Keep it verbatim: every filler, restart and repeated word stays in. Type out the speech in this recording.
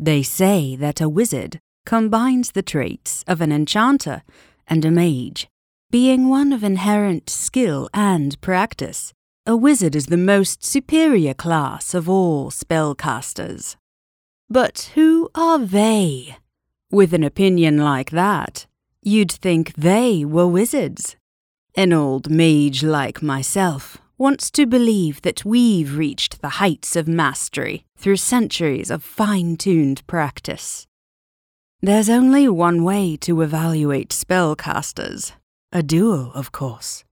They say that a wizard combines the traits of an enchanter and a mage. Being one of inherent skill and practice, a wizard is the most superior class of all spellcasters. But who are they? With an opinion like that, you'd think they were wizards. An old mage like myself wants to believe that we've reached the heights of mastery through centuries of fine-tuned practice. There's only one way to evaluate spellcasters. A duel, of course.